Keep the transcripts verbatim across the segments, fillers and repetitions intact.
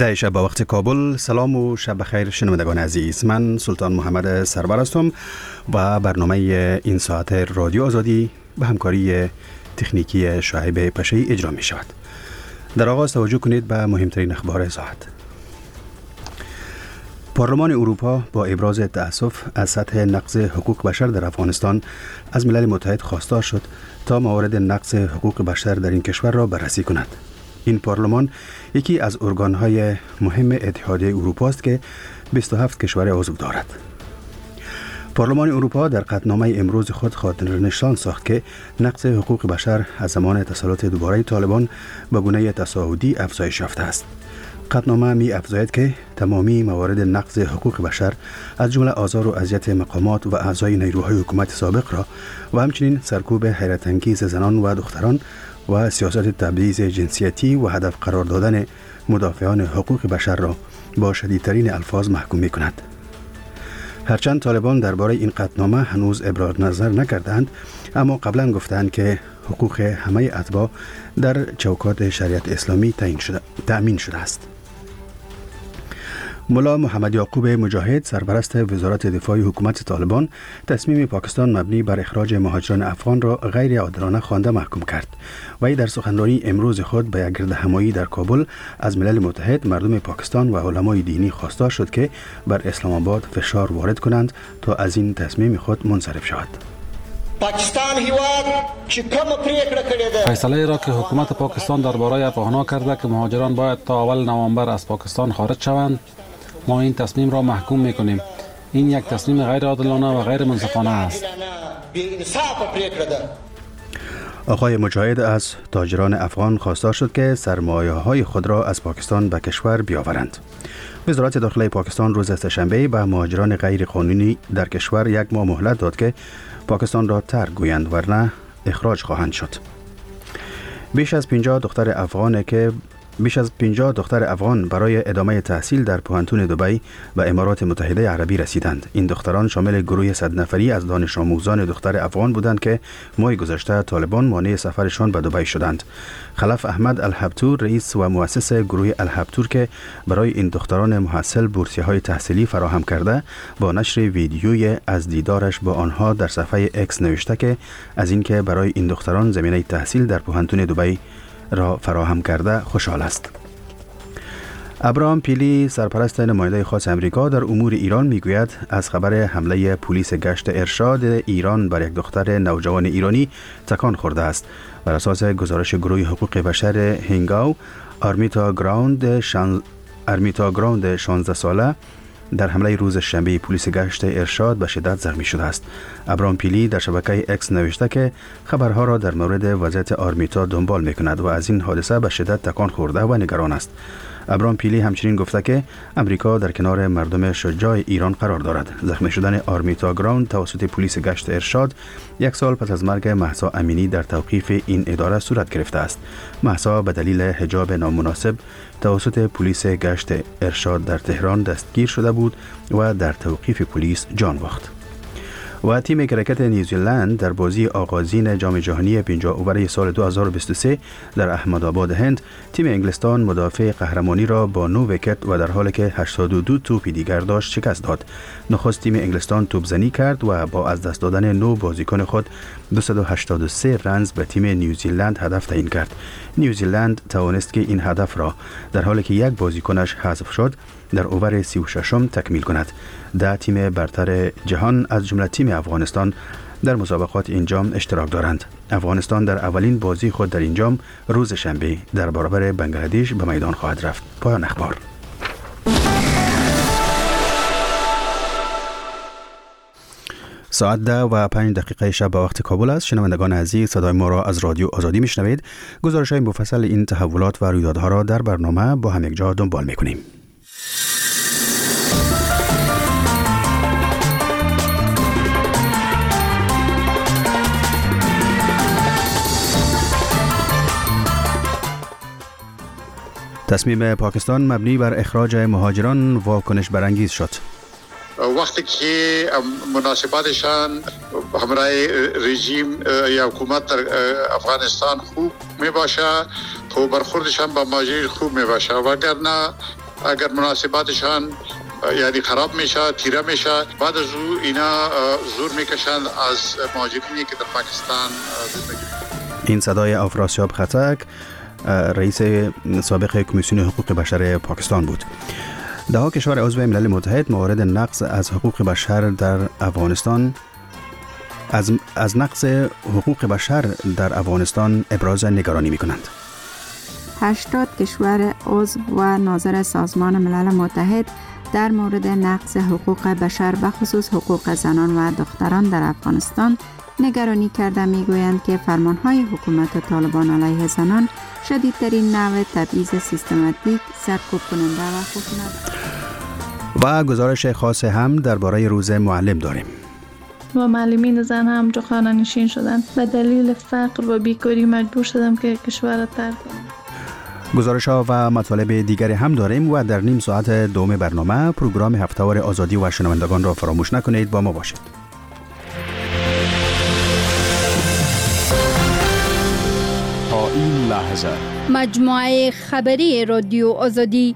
ده شب با وقت کابل. سلام و شب بخیر شنوندگان عزیز. من سلطان محمد سرور هستم و برنامه این ساعت رادیو آزادی به همکاری تکنیکی شعیب پشه‌ای اجرا می شود. در آغاز توجه کنید به مهمترین اخبار ساعت. پارلمان اروپا با ابراز تأسف از سطح نقض حقوق بشر در افغانستان از ملل متحد خواستار شد تا موارد نقض حقوق بشر در این کشور را بررسی کند. این پارلمان یکی از ارگان‌های مهم اتحادیه اروپا است که بیست و هفت کشور عضو دارد. پارلمان اروپا در قطعنامه امروز خود خاطرنشان ساخت که نقض حقوق بشر از زمان تسلط دوباره طالبان به گونه تصاعدی افزایش یافته است. قطعنامه می افزاید که تمامی موارد نقض حقوق بشر از جمله آزار و اذیت مقامات و اعضای نیروهای حکومت سابق را و همچنین سرکوب حیرت انگیز زنان و دختران و سیاست تبعیض جنسیتی و هدف قرار دادن مدافعان حقوق بشر را با شدیدترین الفاظ محکوم می کند. هرچند طالبان درباره این قطعنامه هنوز ابراز نظر نکردند، اما قبلا گفتند که حقوق همه اتباع در چوکات شریعت اسلامی تعیین شده تأمین شده است. ملا محمد یعقوب مجاهد سرپرست وزارت دفاع حکومت طالبان تصمیم پاکستان مبنی بر اخراج مهاجران افغان را غیر عادلانه خوانده محکوم کرد و ای در سخنرانی امروز خود به یک گرد همایی در کابل از ملل متحد مردم پاکستان و علمای دینی خواستار شد که بر اسلام آباد فشار وارد کنند تا از این تصمیم خود منصرف شود. پاکستان هیواد چې کوم پریکړه کړې ده، فیصله را که حکومت پاکستان درباره افغان‌ها کرده که مهاجران باید تا اول نوامبر از پاکستان خارج شوند، ما این تصمیم را محکوم می‌کنیم. این یک تصمیم غیر عادلانه و غیر منصفانه است. آقای مجاهد از تاجران افغان خواستار شد که سرمایه‌های خود را از پاکستان به کشور بیاورند. وزارت داخلی پاکستان روز سه‌شنبه به مهاجران غیر قانونی در کشور یک ماه مهلت داد که پاکستان را ترک گویند ورنه اخراج خواهند شد. بیش از پنجاه دختر افغان که بیش از پنجاه دختر افغان برای ادامه تحصیل در پوهنتون دبی و امارات متحده عربی رسیدند. این دختران شامل گروه صد نفری از دانش آموزان دختر افغان بودند که ماه گذشته طالبان مانع سفرشان به دبی شدند. خلف احمد الحبتور رئیس و مؤسس گروه الحبتور که برای این دختران محصل بورسیه‌های تحصیلی فراهم کرده، با نشر ویدیوی از دیدارش با آنها در صفحه اکس نوشته که از اینکه برای این دختران زمینه تحصیل در پوهنتون دبی را فراهم کرده خوشحال است. ابراهام پیلی سرپرست نماینده خاص امریکا در امور ایران میگوید از خبر حمله پلیس گشت ارشاد ایران بر یک دختر نوجوان ایرانی تکان خورده است. بر اساس گزارش گروه حقوق بشر هنگاو، آرمیتا گراوند شان... آرمیتا گراوند شانزده ساله در حمله روز شنبه پلیس گشت ارشاد به شدت زخمی شده است. ابراهام پیلی در شبکه اکس نوشته که خبرها را در مورد وضعیت آرمیتا دنبال می‌کند و از این حادثه به شدت تکان خورده و نگران است. ابراهام پیلی همچنین گفته که امریکا در کنار مردم شجاع ایران قرار دارد. زخمی شدن آرمیتا گراوند توسط پلیس گشت ارشاد یک سال پس از مرگ مهسا امینی در توقیف این اداره صورت گرفته است. مهسا به دلیل حجاب نامناسب توسط پلیس گشت ارشاد در تهران دستگیر شده بود و در توقیف پلیس جان باخت. و تیم کرکت نیوزیلند در بازی آغازین جام جهانی پنجاه اوور سال دو هزار و بیست و سه در احمدآباد هند، تیم انگلستان مدافع قهرمانی را با نو ویکت و در حالی که هشتاد و دو توپ دیگر داشت شکست داد. نخست تیم انگلستان توپزنی کرد و با از دست دادن نو بازیکن خود دویست و هشتاد و سه رنز به تیم نیوزیلند هدف تعیین کرد. نیوزیلند توانست که این هدف را در حالی که یک بازیکنش حذف شد در اوور سی و ششم تکمیل کند. ده تیم برتر جهان از جمله تیم افغانستان در مسابقات این جام اشتراک دارند. افغانستان در اولین بازی خود در این جام روز شنبه در برابر بنگلادش به میدان خواهد رفت. پایان اخبار. ساعت ده و پنج دقیقه شب به وقت کابل است. شنوندگان عزیز، صدای ما را از رادیو آزادی میشنوید. گزارش‌های مفصل این تحولات و رویدادها را در برنامه با هم یک جا دنبال میکنیم. تصمیم پاکستان مبنی بر اخراج مهاجران واکنش برانگیز شد. وقتی که مناسباتشان همراه رژیم یا حکومت در افغانستان خوب می باشه، تو برخوردشان با مهاجرین خوب می باشه، وگرنه اگر مناسباتشان یعنی خراب میشه، تیره میشه، بعد از او اینا زور میکشند از مهاجرینی که در پاکستان زندگی. این صدای افراسیاب خطک، رئیس سابق کمیسیون حقوق بشر پاکستان بود. ده کشور عضو ملل متحد مورد نقض از حقوق بشر در افغانستان از از نقض حقوق بشر در افغانستان ابراز نگرانی می‌کنند. هشتاد کشور عضو و ناظر سازمان ملل متحد در مورد نقض حقوق بشر و خصوص حقوق زنان و دختران در افغانستان نگرانی کرده میگویند که فرمانهای حکومت طالبان علیه زنان شدیدترین نوع تبعیض سیستماتیک، سرکوب کننده و خشونت. و گزارش خاص هم درباره روز معلم داریم. و معلمین زن هم جو خانه نشین شدن، به دلیل فقر و بیکاری مجبور شدم که کشور را ترک کنم. گزارش ها و مطالب دیگری هم داریم و در نیم ساعت دوم برنامه پروگرام هفته‌وار آزادی و شنوندگان را فراموش نکنید. با ما باشید. تا این لحظه مجموعه خبری رادیو آزادی.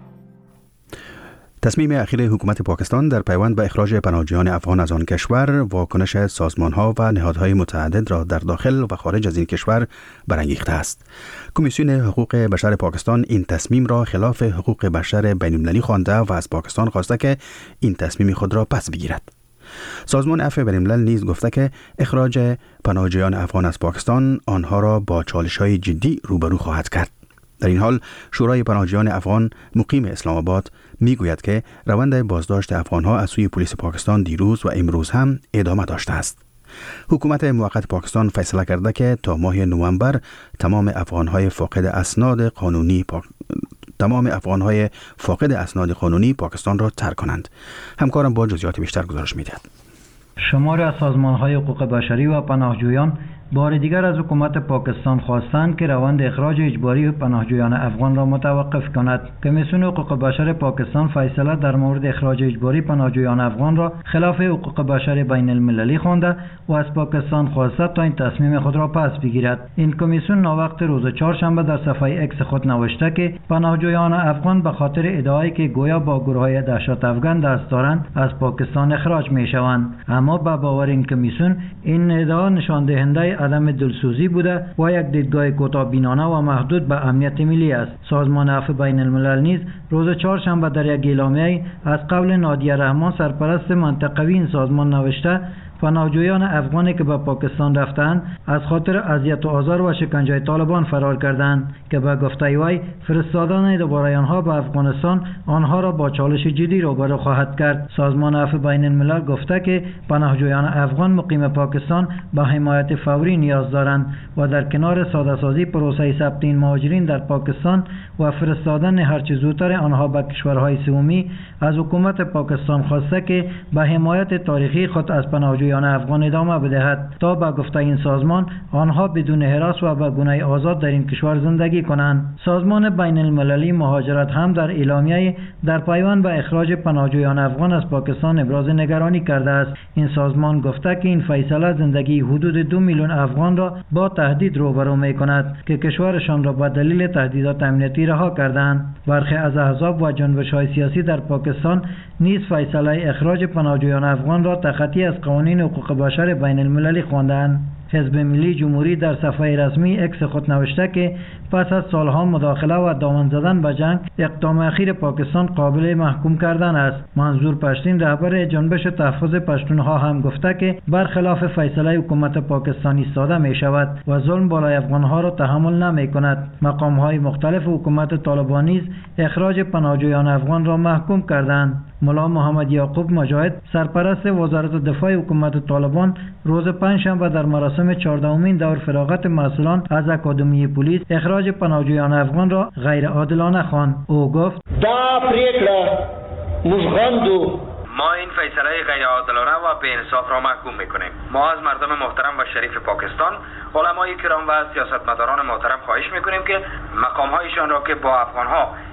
تصمیم اخیر حکومت پاکستان در پیوند به اخراج پناهجویان افغان از آن کشور واکنش سازمان‌ها و نهادهای متعدد را در داخل و خارج از این کشور برانگیخته است. کمیسیون حقوق بشر پاکستان این تصمیم را خلاف حقوق بشر بین‌المللی خوانده و از پاکستان خواسته که این تصمیم خود را پس بگیرد. سازمان عفو بین‌الملل نیز گفته که اخراج پناهجویان افغان از پاکستان آنها را با چالش‌های جدی روبرو خواهد کرد. در این حال شورای پناهجویان افغان مقیم اسلام آباد میگوید که روند بازداشت افغانها از سوی پلیس پاکستان دیروز و امروز هم ادامه داشته است. حکومت موقت پاکستان فیصله کرده که تا ماه نوامبر تمام افغانهای فاقد اسناد قانونی پاک... تمام افغانهای فاقد اسناد قانونی پاکستان را ترک کنند. همکارم با جزئیات بیشتر گزارش می‌دهد. شماری از سازمان‌های حقوق بشری و پناهجویان بار دیگر از حکومت پاکستان خواستند که روند اخراج اجباری پناهجویان افغان را متوقف کند. کمیسیون حقوق بشر پاکستان فیصله در مورد اخراج اجباری پناهجویان افغان را خلاف حقوق بشر بین المللی خوانده و از پاکستان خواسته تا این تصمیم خود را پس بگیرد. این کمیسیون ناوقت روز چهارشنبه در صفحه اکس خود نوشته که پناهجویان افغان به خاطر ادعایی که گویا با گروه‌های دهشت افغان دست دارند از پاکستان اخراج می‌شوند، اما به باور این کمیسیون این ادعا نشان دهنده عدم دلسوزی بوده و یک دیدگاه کوتاه‌بینانه و محدود به امنیت ملی است. سازمان عفو بین الملل نیز روز چهارشنبه در یک اعلامیه از قول نادیه رحمان سرپرست منطقوی این سازمان نوشته پناهجویان افغانی که به پاکستان رفتند از خاطر اذیت و آزار و شکنجه طالبان فرار کردند که به گفته وی فرستادن دوباره آنها به افغانستان آنها را با چالش جدی روبرو خواهد کرد. سازمان عفو بین الملل گفته که پناهجویان افغان مقیم پاکستان به حمایت فوری نیاز دارند و در کنار ساده سازی پروسه ثبت این مهاجرین در پاکستان و فرستادن هر چه زودتر آنها به کشورهای سومی از حکومت پاکستان خواسته که به حمایت تاریخی خود از پناهجویان افغان ادامه بدهد تا به گفته این سازمان آنها بدون هراس و به گونه آزاد در این کشور زندگی کنند. سازمان بین المللی مهاجرت هم در اعلامیه در پیوند به اخراج پناهجویان افغان از پاکستان ابراز نگرانی کرده است. این سازمان گفته که این فیصله زندگی حدود دو میلیون افغان را با تهدید روبرو می‌کند که کشورشان را به دلیل تهدیدات امنیتی رها کردند. برخی از احزاب و جنبش‌های سیاسی در پاکستان نیز فیصله اخراج پناهجویان افغان را تخطی از قوانین حقوق بشر بین المللی خواندند. حزب ملی جمهوری در صفحه رسمی اکس خود نوشته که پس از سالها مداخله و دامن زدن به جنگ اقدام اخیر پاکستان قابل محکوم کردن است. منظور پشتین رهبر جنبش تحفظ پشتونها هم گفته که برخلاف فیصله حکومت پاکستان ایستاده می شود و ظلم بالای افغانها را تحمل نمی کند. مقام های مختلف حکومت طالبان نیز اخراج پناهجویان افغان را محکوم کردند. ملا محمد یعقوب مجاهد سرپرست وزارت دفاع حکومت طالبان روز پنجشنبه در مراسم چهاردهمین دور فراغت مسئولان از اکادمی پلیس اخراج پناهجویان افغان را غیر عادلانه خواند. او گفت دا پریکړه موږ غندو. ما این فیصله غیر عادلانه و بی انصاف را محکوم میکنیم. ما از مردم محترم و شریف پاکستان، علمای کرام و سیاستمداران محترم خواهش میکنیم که مقامهایشان را که با افغانها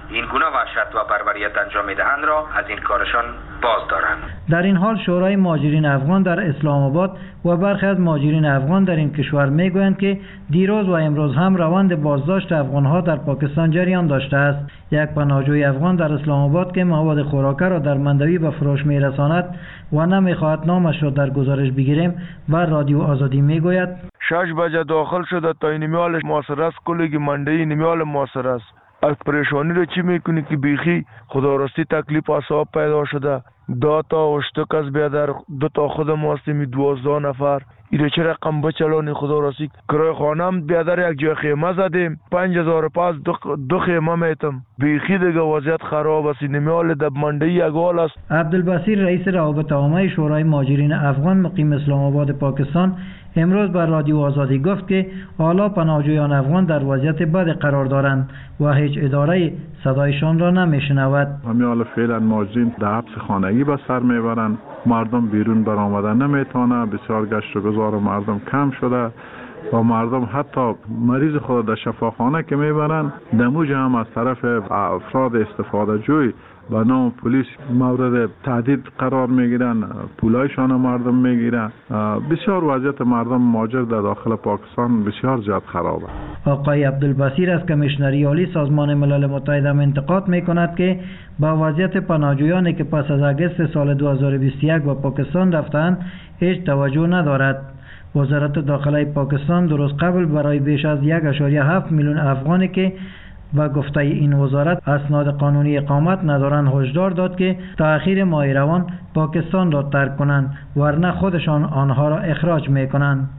این گونه وحشت و بربریت انجام میدهند را از این کارشان باز دارند. در این حال شورای مهاجرین افغان در اسلام آباد و برخی از مهاجرین افغان در این کشور میگویند که دیروز و امروز هم روند بازداشت افغانها در پاکستان جریان داشته است. یک پناهجوی افغان در اسلام آباد که مواد خوراکه را در مندوی به فروش میرساند و نمیخواهد نامش را در گزارش بگیریم و رادیو آزادی میگوید شش بجه داخل شده تا این میال موثر است، کلگی مندهی میال موثر است. از پریشانی رو چی میکنی که بیخی خدا راستی تکلیف اصاب پیدا شده. دو تا اشتک از بیادر، دو تا خودم هستیم دوازده نفر. ایره چه رقم بچلانی خدا راستی. کرای خانم بیادر یک جای خیمه زدیم، پنج هزار پاس دو, دو خیمه میتم. بیخی دیگه وضعیت خراب است. نمیال دب منده یک حال است. عبدالبصیر رئیس روابط عامه شورای مهاجرین افغان مقیم اسلام آباد پاکستان امروز بر رادیو آزادی گفت که حالا پناهجویان افغان در وضعیت بد قرار دارند و هیچ اداره صدایشان را نمیشنود. همه حالا فعلا مهاجرین در حبس خانگی به سر میبرند. مردم بیرون برآمدن نمیتونه. بسیار گشت و گذار مردم کم شده و مردم حتی مریض خود در شفاخانه که میبرند دموج هم از طرف افراد استفاده جوی و نام پلیس مورد تهدید قرار میگیرن، پولایشان مردم میگیرن. بسیار وضعیت مردم مهاجر در داخل پاکستان بسیار زیاد خرابه. آقای عبدالبصیر از کمیشنری عالی سازمان ملل متحد انتقاد میکند که با وضعیت پناهجویانی که پس از اگست سال دو هزار و بیست و یک به پاکستان رفتند هیچ توجه ندارد. وزارت داخله پاکستان درست قبل برای بیش از یک و هفت میلیون افغانی که و گفته این وزارت اسناد قانونی اقامت ندارند هشدار داد که تا اخیر ماه روان پاکستان را ترک کنند ورنه خودشان آنها را اخراج میکنند.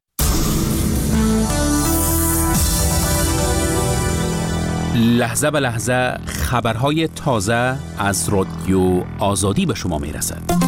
لحظه به لحظه خبرهای تازه از رادیو آزادی به شما میرسد.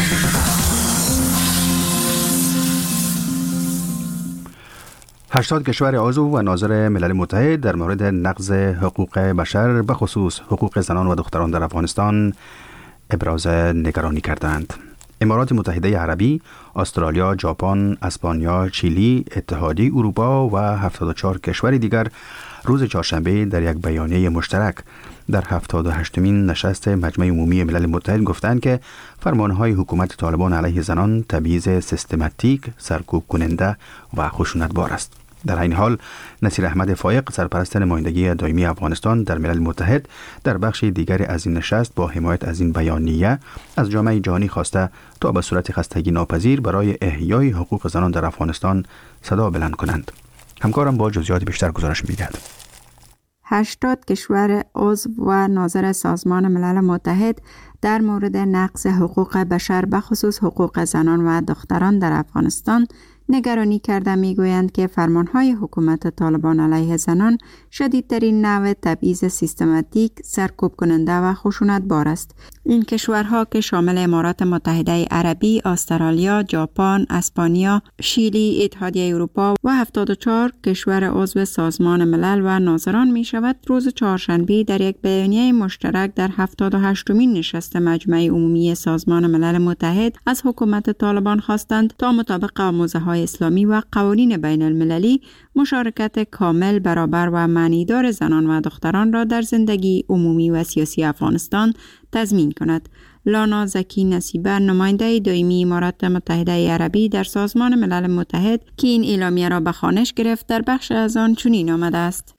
هشتاد کشور عضو و ناظر ملل متحد در مورد نقض حقوق بشر به خصوص حقوق زنان و دختران در افغانستان ابراز نگرانی کردند. امارات متحده عربی، استرالیا، ژاپن، اسپانیا، چیلی، اتحادیه اروپا و هفتاد و چهار کشور دیگر روز چهارشنبه در یک بیانیه مشترک در هفتاد و هشتمین نشست مجمع عمومی ملل متحد گفتند که فرمانهای حکومت طالبان علیه زنان تبعیض سیستماتیک، سرکوب کننده و خشونتبار است. در این حال نصیر احمد فایق سرپرست نمایندگی دائمی افغانستان در ملل متحد در بخش دیگری از این نشست با حمایت از این بیانیه از جامعه جهانی خواسته تا به صورت خستگی ناپذیر برای احیای حقوق زنان در افغانستان صدا بلند کنند. همکارم با جزئیات بیشتر گزارش می‌دهد. هشتاد کشور عضو و ناظر سازمان ملل متحد در مورد نقض حقوق بشر به خصوص حقوق زنان و دختران در افغانستان نگرانی کرده میگویند که فرمانهای حکومت طالبان علیه زنان شدیدترین نوع تبعیض سیستماتیک، سرکوب کننده و خشونتبار است. این کشورها که شامل امارات متحده عربی، استرالیا، ژاپن، اسپانیا، شیلی، اتحادیه اروپا و هفتاد و چهار کشور عضو سازمان ملل و ناظران می شود، روز چهارشنبه در یک بیانیه مشترک در هفتاد و هشتمین نشست مجمع عمومی سازمان ملل متحد از حکومت طالبان خواستند تا مطابق آموزه‌های اسلامی و قوانین بین المللی مشارکت کامل، برابر و معنیدار زنان و دختران را در زندگی عمومی و سیاسی افغانستان تضمین کند. لانا زکی نصیبه، نماینده دائمی امارات متحده عربی در سازمان ملل متحد که این اعلامیه را به خوانش گرفت، در بخش از آن چنین آمده است: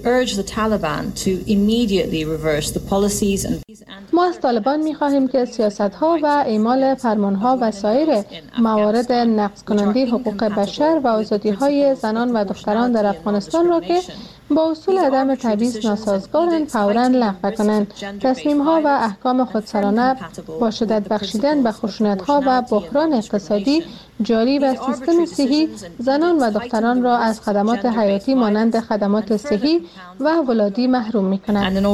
ما از طالبان می‌خواهیم که سیاست‌ها و اعمال فرمان‌ها و سایر موارد نقض کننده حقوق بشر و آزادی‌های زنان و دختران در افغانستان را که با اصول عدم تبعیض ناسازگارند فوراً لغو کنند. تصمیم‌ها و احکام خودسرانه با شدت بخشیدن به خشونت‌ها و بحران اقتصادی جاری و سیستم صحی زنان و دختران را از خدمات حیاتی مانند خدمات صحی و ولادی محروم می‌کنند.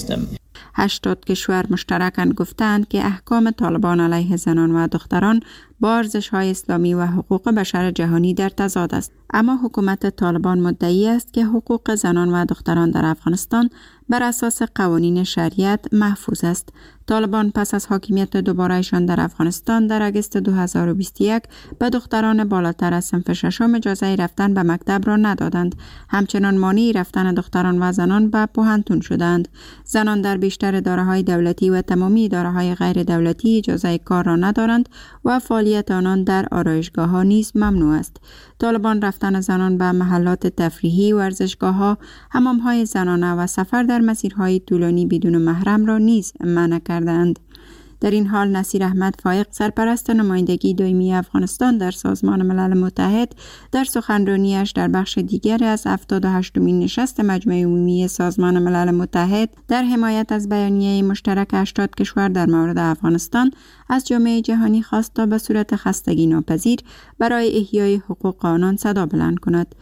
هشتاد کشور مشترکاً گفتند که احکام طالبان علیه زنان و دختران با ارزش‌های اسلامی و حقوق بشر جهانی در تضاد است. اما حکومت طالبان مدعی است که حقوق زنان و دختران در افغانستان بر اساس قوانین شریعت محفوظ است. طالبان پس از حاکمیت دوباره‌شان در افغانستان در اگست دو هزار و بیست و یک به دختران بالاتر از صنف ششم اجازه رفتن به مکتب را ندادند. همچنان مانع رفتن دختران و زنان به پوهنتون شدند. زنان در بیشتر اداره‌های دولتی و تمامی اداره‌های غیر دولتی اجازه کار را ندارند و فعالیت آنان در آرایشگاه‌ها نیز ممنوع است. طالبان رفتن زنان به محلات تفریحی، ورزشگاه‌ها، حمام‌های زنانه و سفر در مسیرهای طولانی بدون محرم را نیز منع کردند. در این حال نصیر احمد فایق، سرپرست نمایندگی دائمی افغانستان در سازمان ملل متحد، در سخنرانیش در بخش دیگر از هفتاد و هشتمین نشست مجمع عمومی سازمان ملل متحد در حمایت از بیانیه مشترک هشتاد کشور در مورد افغانستان از جامعه جهانی خواست تا به صورت خستگی ناپذیر برای احیای حقوق آنان صدا بلند کند.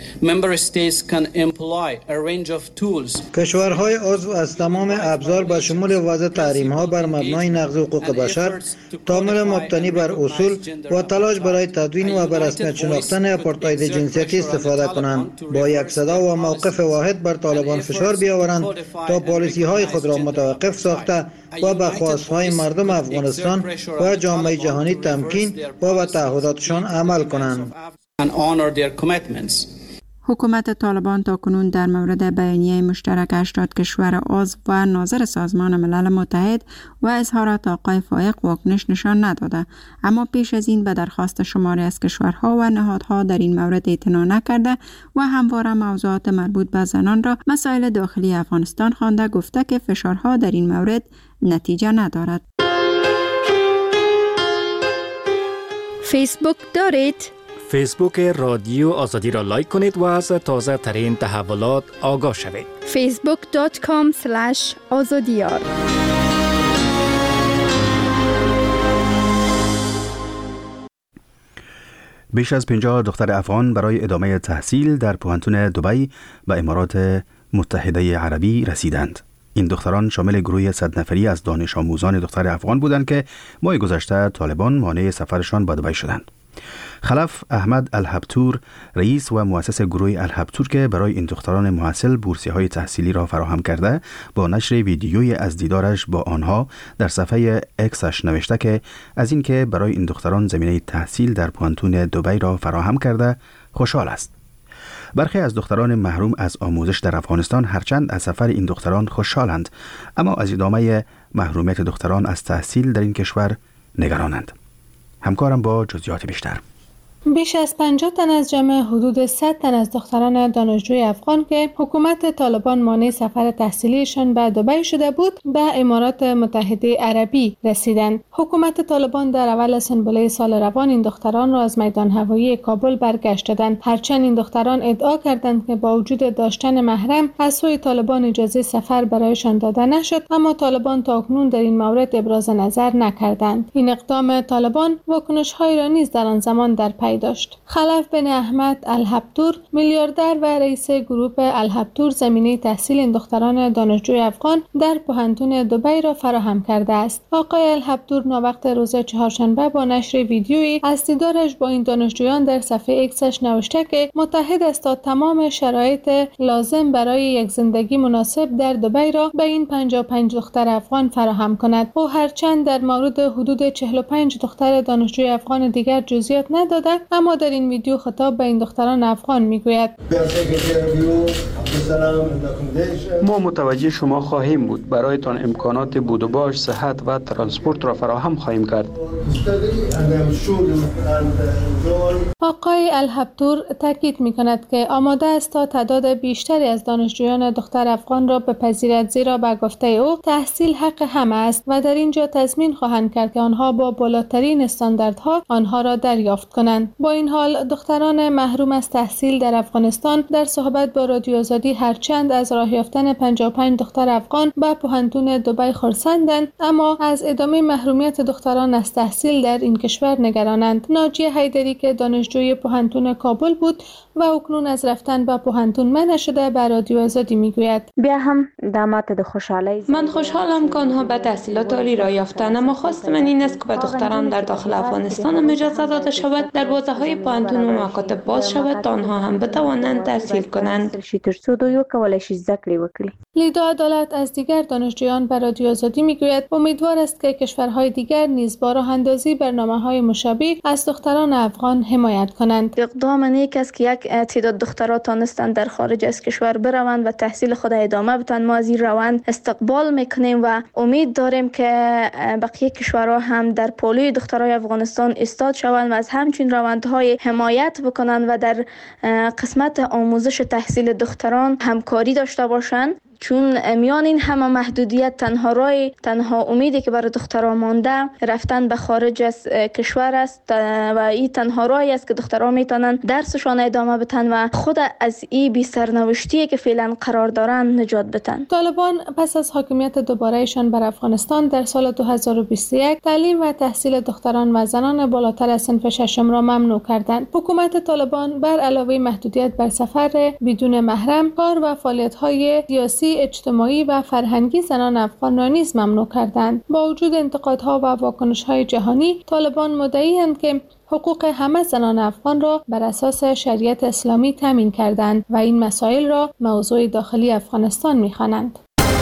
کشورهای عضو از تمام ابزار به شمول وضع تحریم‌ها بر مبنای نقض حقوق بشر، تامل مبتنی بر اصول و تلاش برای تدوین و به رسمیت شناختن آپارتاید جنسیتی استفاده کنند. با یک صدا و موقف واحد بر طالبان فشار بیاورند تا پالیسی‌های خود را متوقف ساخته و به خواست‌های مردم افغانستان و جامعه جهانی تمکین و به تعهداتشان عمل کنند. حکومت طالبان تاکنون در مورد بیانیه مشترک هشتاد کشور عضو و ناظر سازمان ملل متحد و اظهارات آقای فایق واکنش نشان نداده، اما پیش از این به درخواست شماری از کشورها و نهادها در این مورد اعتنا نکرده و همواره موضوعات مربوط به زنان را مسائل داخلی افغانستان خوانده، گفته که فشارها در این مورد نتیجه ندارد. فیسبوک دارید؟ فیسبوک رادیو آزادی را لایک کنید و از تازه ترین تحولات آگاه شوید. فیسبوک دات کام اسلش آزادیار. بیش از پنجاه دختر افغان برای ادامه تحصیل در پوهنتون دبی و امارات متحده عربی رسیدند. این دختران شامل گروه صد نفری از دانش آموزان دختر افغان بودند که ماه گذشته طالبان مانع سفرشان به دبی شدند. خلف احمد الهبتور، رئیس و مؤسس گروه الهبتور که برای این دختران محصل بورسیه های تحصیلی را فراهم کرده، با نشر ویدیوی از دیدارش با آنها در صفحه اکسش نوشته که از اینکه برای این دختران زمینه تحصیل در پوهنتون دبی را فراهم کرده خوشحال است. برخی از دختران محروم از آموزش در افغانستان هرچند از سفر این دختران خوشحالند، اما از ادامه محرومیت دختران از تحصیل در این کشور نگرانند. همکارم با جزئیات بیشتر. بیش از پنجاه تن از جمع حدود صد تن از دختران دانشجوی افغان که حکومت طالبان مانع سفر تحصیلیشان به دبی شده بود، به امارات متحده عربی رسیدند. حکومت طالبان در اول سنبله سال روان این دختران را از میدان هوایی کابل برگشتادند، هرچند این دختران ادعا کردند که با وجود داشتن محرم از سوی طالبان اجازه سفر برایشان داده نشد، اما طالبان تاکنون در این مورد ابراز نظر نکردند. این اقدام طالبان واکنش‌هایی را نیز در آن زمان در پی داشت. خلف بن احمد الهبتور، میلیاردر و رئیس گروه الهبتور، زمینه تحصیل این دختران دانشجوی افغان در پوهنتون دبی را فراهم کرده است. آقای الهبتور ناوقت روز چهارشنبه با نشر ویدیویی از دیدارش با این دانشجویان در صفحه اکسش نوشته که متحد است تا تمام شرایط لازم برای یک زندگی مناسب در دبی را به این پنجاه و پنج دختر افغان فراهم کند. او هرچند در مورد حدود چهل و پنج دختر دانشجوی افغان دیگر جزئیات نداده، اما در این ویدیو خطاب به این دختران افغان میگوید: ما متوجه شما خواهیم بود، برایتان امکانات بود و باش، صحت و ترانسپورت را فراهم خواهیم کرد. آقای الهبتور تاکید میکند که آماده است تا تعداد بیشتری از دانشجویان دختر افغان را بپذیرد، زیرا به گفته او تحصیل حق همه است و در اینجا تضمین خواهند کرد که آنها با بالاترین استانداردها آنها را دریافت کنند. با این حال دختران محروم از تحصیل در افغانستان در صحبت با رادیو آزادی هرچند از راه یافتن پنجاه و پنج دختر افغان به پوهنتون دبی خرسندند، اما از ادامه محرومیت دختران از تحصیل در این کشور نگرانند. ناجیه حیدری که دانشجوی دانشجوی پوهنتون کابل بود و اکنون از رفتن به پوهنتون منع شده به رادیو آزادی میگوید. بیا هم دامات د خوشحالی من خوشحالم که آنها به تحصیلات عالی را یافتند، اما خواست من این است که به دختران در داخل افغانستان هم اجازه داده شود در بازه های پوهنتون و مکاتب باز شود تا آنها هم بتوانند تحصیل کنند. لیدا عدالت از دیگر دانشجویان به رادیو آزادی میگوید امیدوار است که کشورهای دیگر نیز با راه اندازی برنامه‌های مشابه از دختران افغان حمایت کنند. اقدام نیک است که یک تعداد دخترها تانستند در خارج از کشور بروند و تحصیل خود ادامه بدهند. ما از این روند استقبال میکنیم و امید داریم که بقیه کشورها هم در پالوی دخترای افغانستان ایستاد شوند و از همچین روندهای حمایت بکنند و در قسمت آموزش تحصیل دختران همکاری داشته باشند، چون میان این همه محدودیت تنها رای تنها امیدی که برای دخترها مانده رفتن به خارج از کشور است و این تنها رای است که دخترها میتونن درسشان ادامه بدن و خود از این بی سرنوشتی که فعلا قرار دارن نجات بدن. طالبان پس از حاکمیت دوبارهشان بر افغانستان در سال دو هزار و بیست و یک تعلیم و تحصیل دختران و زنان بالاتر از صنف ششم را ممنوع کردند. حکومت طالبان بر علاوه محدودیت بر سفر بدون محرم، کار و فعالیت‌های سیاسی، اجتماعی و فرهنگی زنان افغان را نیز ممنوع کردند. با وجود انتقادها و واکنش‌های جهانی، طالبان مدعی‌اند که حقوق همه زنان افغان را بر اساس شریعت اسلامی تامین کردند و این مسائل را موضوع داخلی افغانستان می‌خوانند.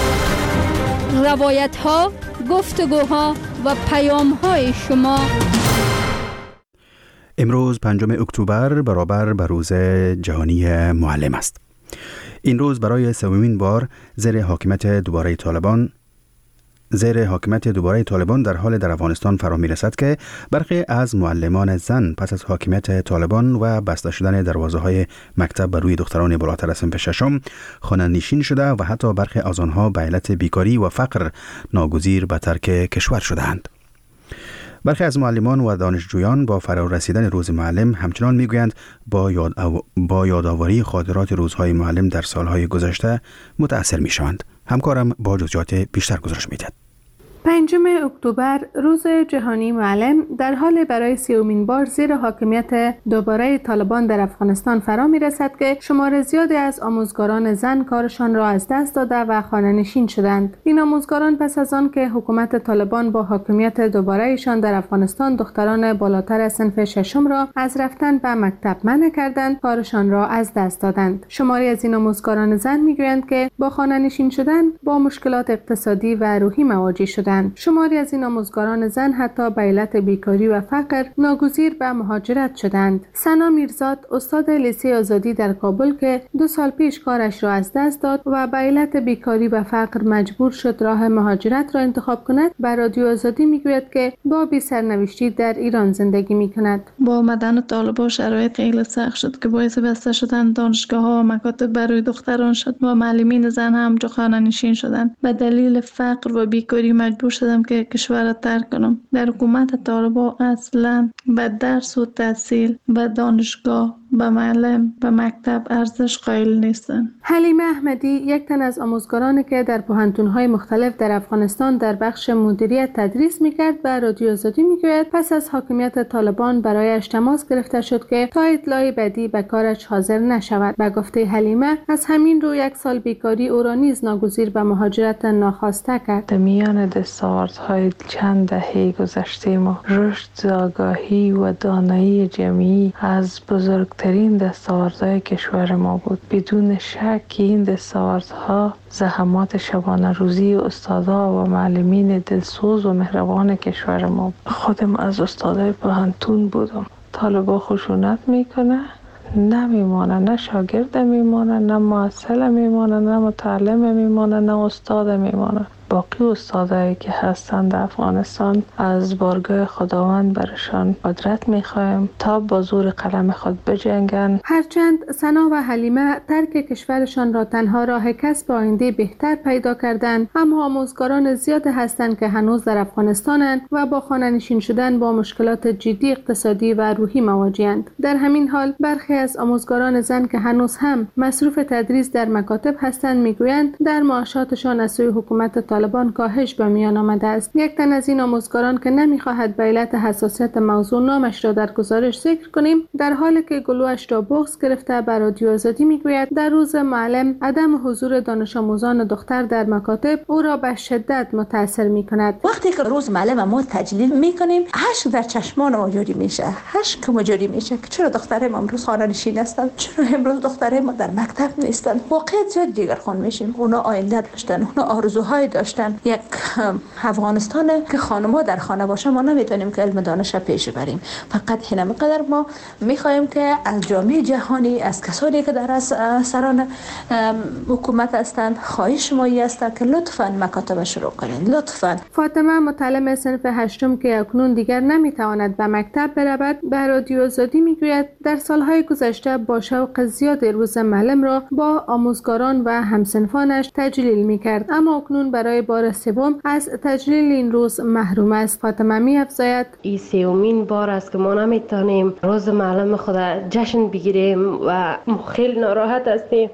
روایت‌ها، گفتگوها و پیام‌های شما. امروز پنجم اکتبر برابر به روز جهانی معلم است. این روز برای سومین بار زیر حاکمیت دوباره طالبان زیر حاکمیت دوباره طالبان در حال در افغانستان فرا می‌رسد که برخی از معلمان زن پس از حاکمیت طالبان و بسته شدن دروازه‌های مکتب بر روی دختران بالاتر از صنف ششم خانه‌نشین شده و حتی برخی از آنها به علت بیکاری و فقر ناگزیر به ترک کشور شده‌اند. برخی از معلمان و دانشجویان با فرا رسیدن روز معلم همچنان میگویند با یاد او... با یادآوری خاطرات روزهای معلم در سالهای گذشته متأثر میشوند. همکارم با جزئیات بیشتر گزارش میدهد. پنجم اکتبر روز جهانی معلم در حال برای سیومین بار زیر حاکمیت دوباره طالبان در افغانستان فرا می رسد که شمار زیادی از آموزگاران زن کارشان را از دست داده و خانه‌نشین شدند. این آموزگاران پس از آن که حکومت طالبان با حاکمیت دوباره ایشان در افغانستان دختران بالاتر از صنف ششم را از رفتن به مکتب منع کردند، کارشان را از دست دادند. شماری از این آموزگاران زن می گویند که با خانه‌نشین شدن با مشکلات اقتصادی و روحی مواجه شدند. شماری از این آموزگاران زن حتی به علت بیکاری و فقر ناگزیر به مهاجرت شدند. سنا میرزاد، استاد لیسه آزادی در کابل که دو سال پیش کارش را از دست داد و به علت بیکاری و فقر مجبور شد راه مهاجرت را انتخاب کند، بر رادیو آزادی میگوید که با بی سرنوشتی در ایران زندگی میکند. با آمدن طالبان شرایط خیلی سخت شد که باعث بسته شدن دانشگاه ها و مکاتب برای دختران شد و معلمین زن هم جا خانه‌نشین شدند. به دلیل فقر و بیکاری مجبور شدم که کشور را ترک کنم. در حکومت طالبان اصلا به درس و تحصیل، به دانشگاه، به معلم، به مکتب ارزش قائل نیستند. حلیمه احمدی، یک تن از آموزگارانی که در پوهنتون‌های مختلف در افغانستان در بخش مدیریت تدریس می‌کرد، به رادیو آزادی می‌گوید پس از حاکمیت طالبان برایش تماس گرفته شد که تا اطلاع بعدی به کارش حاضر نشود. به گفته حلیمه، از همین رو یک سال بیکاری او را نیز ناگزیر به مهاجرت ناخواسته کرد. در میان دستاوردهای چند دهه گذشته ما رشد، آگاهی و دانایی جمعی از بزرگ ترین دستاوردهای کشور ما بود. بدون شک این دستاوردها زحمات شبانه روزی استادا و معلمین دلسوز و مهربان کشور ما بود. خودم از استادای پوهنتون بودم. طالبا خشونت میکنه، نمیمانه، نه شاگرد میمانه، نه معسل میمانه، نه متعلم میمانه، نه استاد میمانه. باقی استادایی که هستند در افغانستان از بارگاه خداوند برشان قدرت میخوایم تا با زور قلم خود بجنگن. هرچند سنا و حلیمه ترک کشورشان را تنها راه کسب آینده بهتر پیدا کردند، اما آموزگاران زیاد هستند که هنوز در افغانستانند و با خانه‌نشین شدن با مشکلات جدی اقتصادی و روحی مواجه‌اند. در همین حال برخی از آموزگاران زن که هنوز هم مصروف تدریس در مکاتب هستند میگویند در معاشاتشان از سوی حکومت طالبان کاهش به میان آمده است. یک تن از این آموزگاران که نمیخواهد به علت حساسیت موضوع نامش را در گزارش ذکر کنیم، در حالی که گلوش را بغض گرفته به رادیو آزادی میگوید در روز معلم عدم حضور دانش آموزان دختر در مکاتب او را به شدت متاثر میکند. وقتی که روز معلم ما تجلیل میکنیم، اشک در چشمان ما جاری میشه، اشک ما جاری میشه که چرا دختر ما امروز خانه نشین هستند، چرا امروز دختر ما در مکتب نیستند. واقعا زیاد دیگرخوان میشیم. اونا آینده داشتن، اونا آرزوهای داشتن. یک افغانستان که خانم‌ها در خانه باشه ما نمیتونیم که علم دانش پیش بریم. فقط اینم قدر ما میخوایم که از جامعه جهانی، از کسانی که در سران حکومت هستند خواهش مایی است که لطفاً مکاتب شروع کنید. لطفاً. فاطمه متعلم صنف هشتم که اکنون دیگر نمیتواند به مکتب برود به رادیو آزادی میگوید در سالهای گذشته با شوق زیاد روز معلم را با آموزگاران و همسنفانش تجلیل میکرد، اما اکنون برای بار سوم از تجلیل این روز محروم است. فاطمه می‌افزاید این سومین بار است که ما نمیتونیم روز معلم خود جشن بگیریم و خیلی ناراحت هستیم.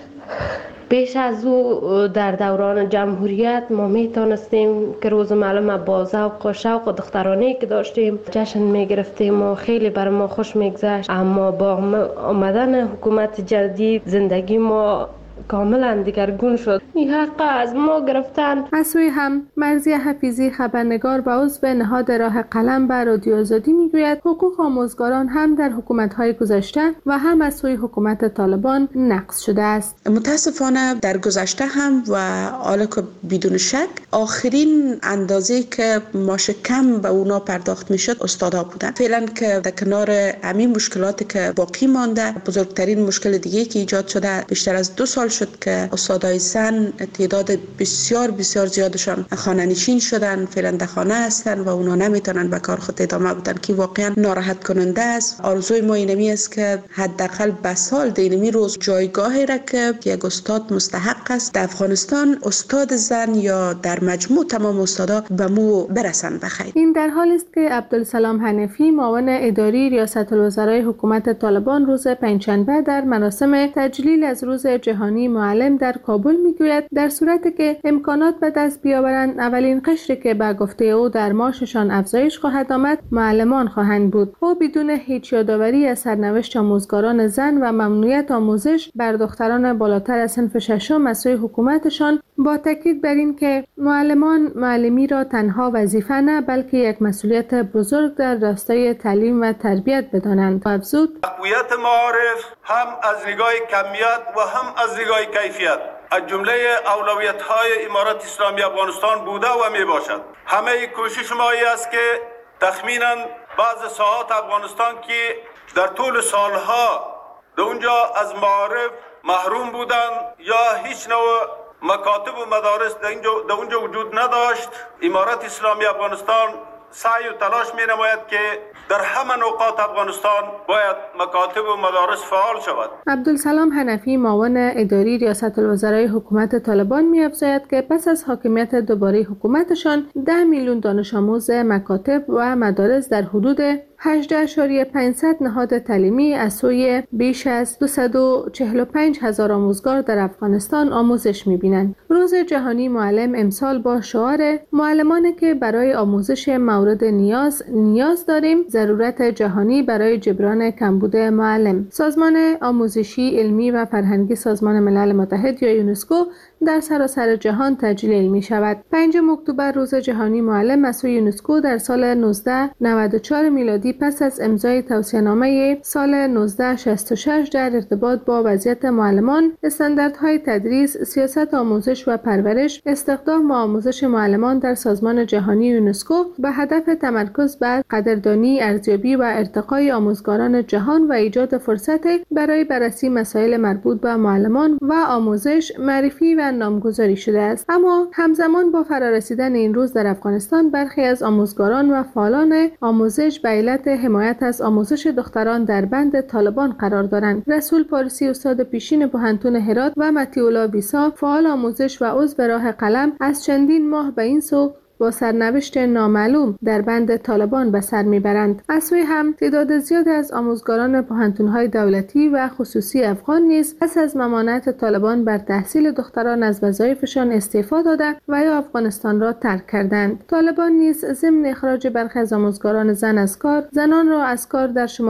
پیش از او در دوران جمهوریت ما میتونستیم که روز معلم با ذوق و شوق دخترانه که داشتیم جشن میگرفتیم و خیلی بر ما خوش میگذشت، اما با آمدن حکومت جدید زندگی ما کاملا دیگرگون شد. این حق از ما گرفتن. از سوی هم مرضیه حفیظی خبرنگار و عضو نهاد راه قلم به رادیو آزادی میگوید حقوق آموزگاران هم در حکومت‌های گذشته و هم از سوی حکومت طالبان نقض شده است. متاسفانه در گذشته هم و حالا که بدون شک آخرین اندازه که ماشه کم به اونا پرداخت میشد استادا بودن. فعلا که در کنار همین مشکلاتی که باقی مانده، بزرگترین مشکل دیگه که ایجاد شده بیشتر از دو سال شد که استادای زن تعداد بسیار بسیار زیادشان خانه نشین شدن، فعلا در خانه هستن و اونا نمیتونن به کار خود ادامه بدن که واقعا ناراحت کننده است. آرزوی ما اینمی است که حداقل به سال دینمی روز جایگاهی را که یک استاد مستحق است در افغانستان، استاد زن یا در مجموع تمام استادا به مو برسن بخیر. این در حالی است که عبدالسلام حنفی معاون اداری ریاست الوزرای حکومت طالبان روز پنجشنبه در مراسم تجلیل از روز جهانی معلم در کابل میگوید در صورتی که امکانات به دست بیاورند اولین قشری که به گفته او در معاششان افزایش خواهد آمد معلمان خواهند بود. او بدون هیچ یادآوری از سرنوشت آموزگاران زن و ممنوعیت آموزش بر دختران بالاتر از صنف ششم از سوی حکومتشان با تاکید بر این که معلمان معلمی را تنها وظیفه نه بلکه یک مسئولیت بزرگ در راستای تعلیم و تربیت بدانند. افزود تقویت معارف هم از نگاه کمیت و هم از نگاه کیفیت از جمله اولویت‌های امارت اسلامی افغانستان بوده و میباشد. همه کوشش ما است که تخمینا بعض ساعات افغانستان که در طول سالها در اونجا از معارف محروم بودن یا هیچ نوع مکاتب و مدارس در اونجا وجود نداشت، امارت اسلامی افغانستان سعی و تلاش می نماید که در همه نقاط افغانستان باید مکاتب و مدارس فعال شود. عبدالسلام حنفی معاون اداری ریاست الوزرای حکومت طالبان می افزاید که پس از حاکمیت دوباره حکومتشان ده میلیون دانش آموز مکاتب و مدارس در حدود هجده اشاریه پانصد نهاد تعلیمی از سوی بیش از دویست و چهل و پنج هزار آموزگار در افغانستان آموزش می‌بینند. روز جهانی معلم امسال با شعار معلمانی که برای آموزش مورد نیاز نیاز داریم، ضرورت جهانی برای جبران کمبود معلم. سازمان آموزشی، علمی و فرهنگی سازمان ملل متحد یا یونسکو در سراسر جهان تجلیل می شود. پنجم اکتبر روز جهانی معلم از سوی یونسکو در سال نوزده نود و چهار میلادی پس از امضای توصیه‌نامه سال نوزده شصت و شش در ارتباط با وضعیت معلمان، استانداردهای تدریس، سیاست آموزش و پرورش، استخدام و آموزش معلمان در سازمان جهانی یونسکو به هدف تمرکز بر قدردانی، ارزیابی و ارتقای آموزگاران جهان و ایجاد فرصت برای بررسی مسائل مربوط به معلمان و آموزش، معرفی و نامگذاری شده است. اما همزمان با فرارسیدن این روز در افغانستان برخی از آموزگاران و فعالان آموزش به علت حمایت از آموزش دختران در بند طالبان قرار دارند. رسول پارسی استاد پیشین پوهنتون هرات و متیولا ویسا فعال آموزش و عضو راه قلم از چندین ماه به این سو با سرنوشت نامعلوم در بند طالبان به سر میبرند. از سوی هم تعداد زیادی از آموزگاران پوهنتون‌های دولتی و خصوصی افغان نیز پس از ممانعت طالبان بر تحصیل دختران از وظایفشان استعفا دادند و یا افغانستان را ترک کردند. طالبان نیز ضمن اخراج برخی از آموزگاران زن از کار، زنان را از کار در شمال